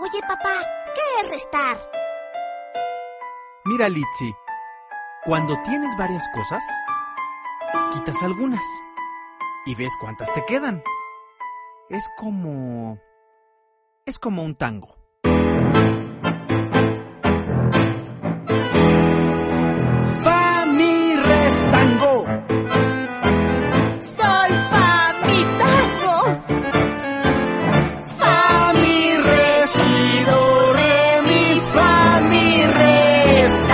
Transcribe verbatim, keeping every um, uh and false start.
Oye, papá, ¿qué es restar? Mira, Litzy, cuando tienes varias cosas, quitas algunas y ves cuántas te quedan. Es como... es como un tango.